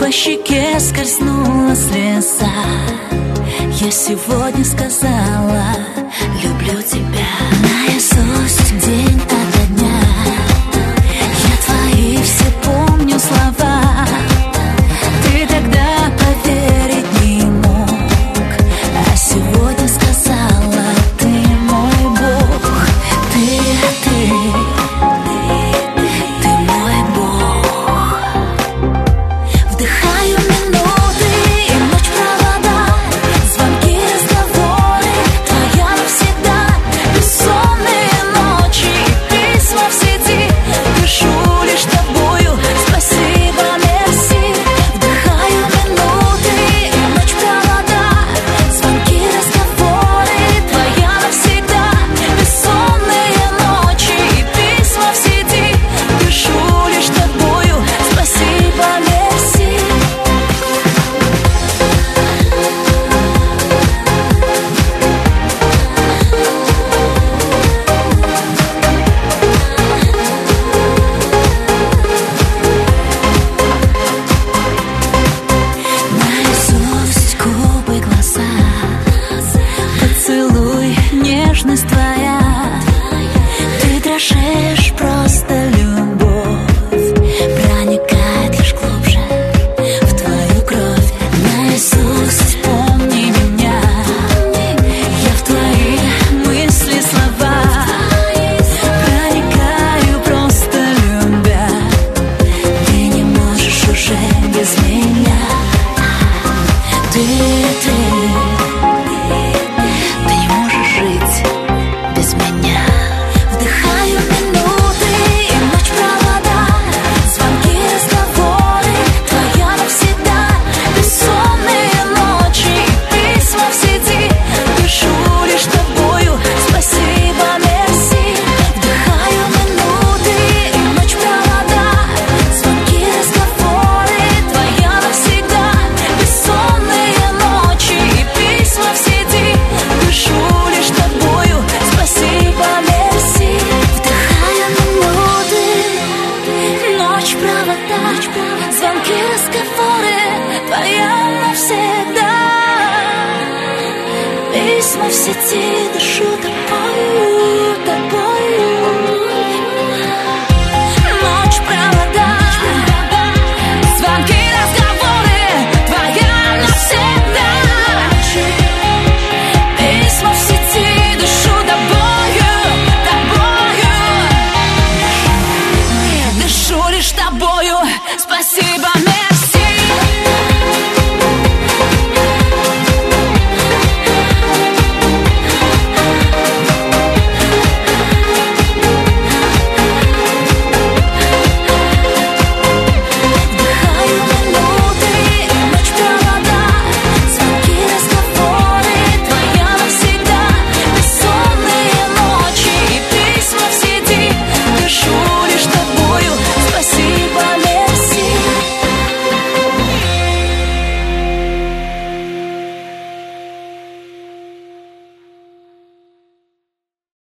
по щеке скользнула слеза. Я сегодня сказала: люблю тебя. Наизусть день ото дня я твои все помню слова. Ты тогда поверить не мог, а сегодня сказала: ты мой Бог. Ты мой Бог. Вдыхаю минуты и ночь провода, звонки, разговоры, твоя навсегда. Бессонные ночи и письма в сети, пишу лишь тобою спасибо, мерси. Вдыхаю минуты и ночь провода, звонки, разговоры, твоя навсегда. Бессонные ночи и письма в сети, пишу лишь тобою спасибо, мерси. Наизусть губы, глаза, поцелуй, нежность твоя. Ты дрожишь, просто любовь проникает лишь глубже в твою кровь. Наизусть помни меня, я в твои мысли, слова проникаю, просто любя. Ты не можешь уже без меня. Ты не можешь жить без меня. Вдыхаю минуты и ночь провода, звонки, разговоры, твоя навсегда. Бессонные ночи и письма в сети, пишу лишь тобою спасибо, мерси. Вдыхаю минуты и ночь провода, звонки, разговоры, твоя навсегда. Бессонные ночи и письма в сети, пишу лишь тобою спасибо, мерси. Вдыхаю минуты, ночь провода, звонки, разговоры, твоя навсегда. Письма в сети, дышу тобою, тобою. Ночь провода, звонки, разговоры, твоя навсегда. Письма в сети, дышу тобою, тобою. Дышу лишь тобою, спасибо, мерси.